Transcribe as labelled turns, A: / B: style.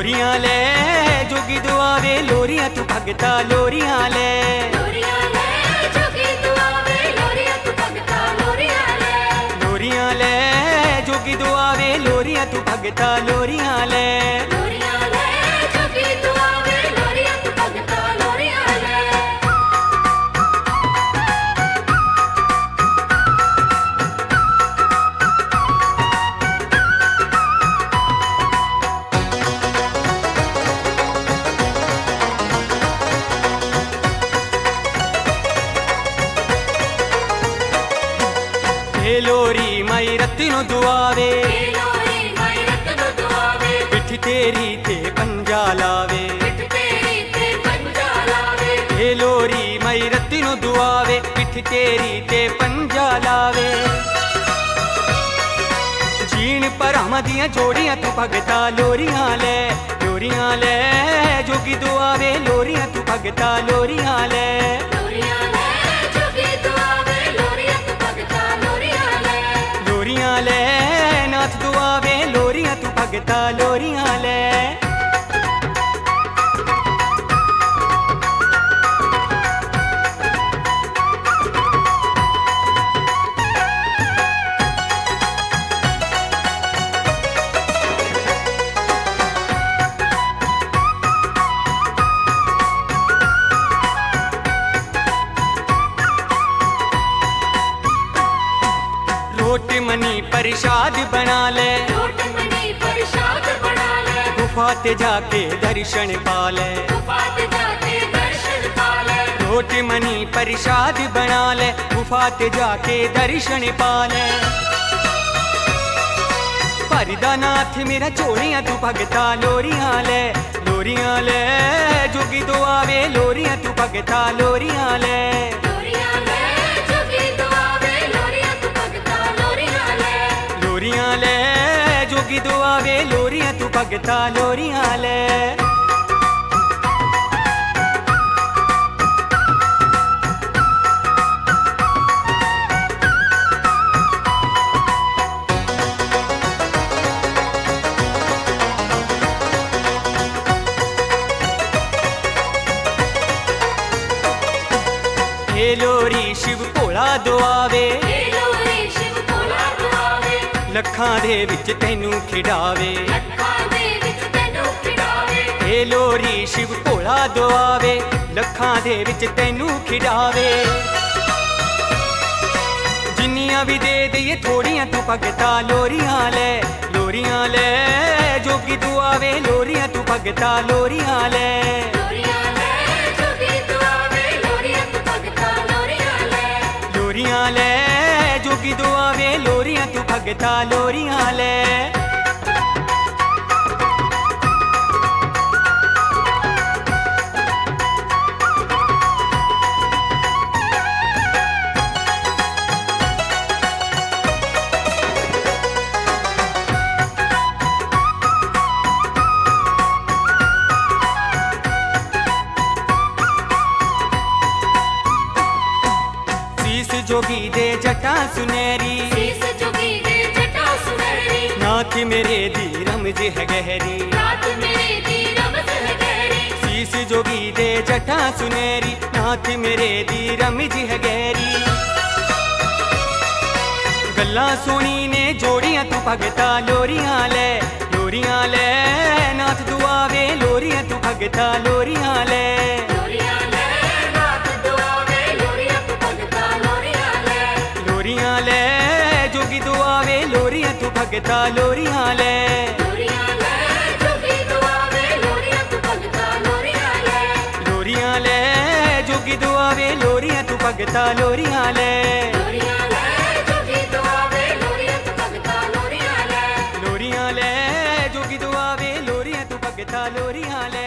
A: लोरियां ले जोगी दुआवे लोरियां तू भगता लोरियां ले
B: लोरियां ले जोगी दुआवे लोरियां तू भगता लोरियां ले
A: लोरियां ले जोगी दुआवे लोरियां तू भगता लोरियां ले
B: लोरियां ले जोगी दुआवे लोरियां तू भगता लोरियां ले
A: लोरी माई रत्नो दुआवे
B: लोरी माई रत्नो दुआवे
A: पिठ तेरी ते पंजा लावे
B: पिठ तेरी ते पंजा लावे
A: लोरी माई रत्नो दुआवे पिठ तेरी ते पंजा लावे जीण परां दियां जोड़ियां तू भगता लोरियां ले जोगी दुआवे लोरियां तू भगता लोरियां ले
B: लोरियां ले जोगी दुआवे लोरियां तू भगता लोरियां ले
A: लोरियां ले नाथ दुआवे लोरियां तू भगता लोरियां ले रोट मनी प्रसाद बना ले
B: रोट मनी प्रसाद बना ले
A: गुफा ते जाके दर्शन पा ले
B: गुफा ते जाके दर्शन पा ले
A: रोट मनी प्रसाद बना ले गुफा ते जाके दर्शन पा ले परिदा नाथ मेरा चोड़ियां तू भगता लोरियां ले जोगी दुआवे लोरियां तू भगता लोरियां ले
B: लोरियां ले जोगी दुआवे लोरियां तू भगता लोरियां ले
A: लोरियां ले जोगी दुआवे लोरियां तू भगता लोरियां ले लोरी शिव भोला दुआवे
B: लोरी शिव भोला दुआवे
A: लखां दे विच तैनू खिडावे
B: लखां दे विच तैनू खिडावे
A: लोरी शिव भोला दुआवे लखां दे विच तैनू खिडावे जिन्नियां भी दे दईए थोड़ियां तू भगता लोरियां ले जोगी दुआवे लोरियां तू भगता लोरियां ले
B: लोरियां ले जोगी दुआवे लोरियां तू भगता लोरियां ले
A: लोरियां ले जोगी दुआवे लोरियां तू भगता लोरियां ले जोगी दे जटा सुनहरी
B: शीस जोगी दे जटा सुनहरी
A: नाथ मेरे दी रमज है गहरी
B: रात मेरे दी रमज है गहरी
A: शीस जोगी दे जटा सुनहरी नाथ मेरे दी रमज है गहरी गल्ला सोनी ने जोड़ियां तू भगता लोरियां ले नाथ दुआवे लोरियां तू भगता लोरियां ले
B: लोरियां ले नाथ दुआवे लोरियां तू भगता लोरियां ले
A: लोरियां ले जोगी दुआवे लोरियां तू भगता लोरियां ले
B: लोरियां ले जोगी दुआवे लोरियां तू भगता लोरियां ले
A: लोरियां ले जोगी दुआवे लोरियां तू भगता लोरियां ले
B: लोरियां ले जोगी दुआवे लोरियां तू भगता लोरियां ले
A: लोरियां ले जोगी दुआवे लोरियां तू भगता लोरियां ले